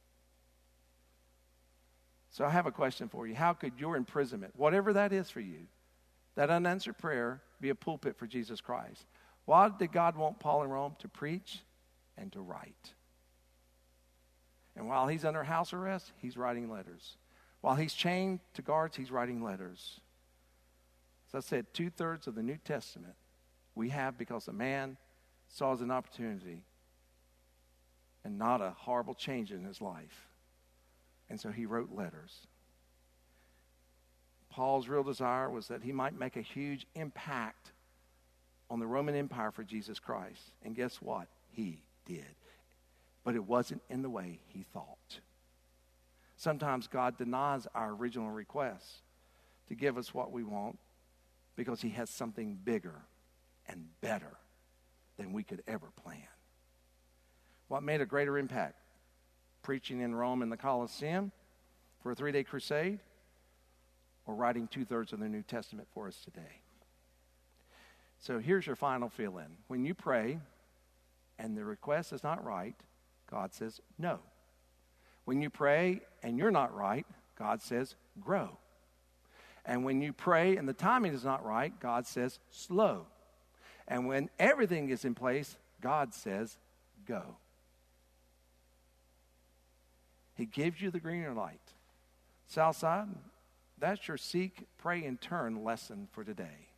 So I have a question for you. How could your imprisonment, whatever that is for you, that unanswered prayer, be a pulpit for Jesus Christ? Why did God want Paul in Rome? To preach and to write. And while he's under house arrest, he's writing letters. While he's chained to guards, he's writing letters. As I said, two-thirds of the New Testament we have because a man saw as an opportunity and not a horrible change in his life. And so he wrote letters. Paul's real desire was that he might make a huge impact on the Roman Empire for Jesus Christ. And guess what? He did. But it wasn't in the way he thought. Sometimes God denies our original requests to give us what we want because he has something bigger and better than we could ever plan. What made a greater impact? Preaching in Rome in the Colosseum for a three-day crusade, or writing two-thirds of the New Testament for us today? So here's your final fill-in. When you pray and the request is not right, God says no. When you pray and you're not right, God says grow. And when you pray and the timing is not right, God says slow. And when everything is in place, God says go. He gives you the green light. Southside, that's your seek, pray, and turn lesson for today.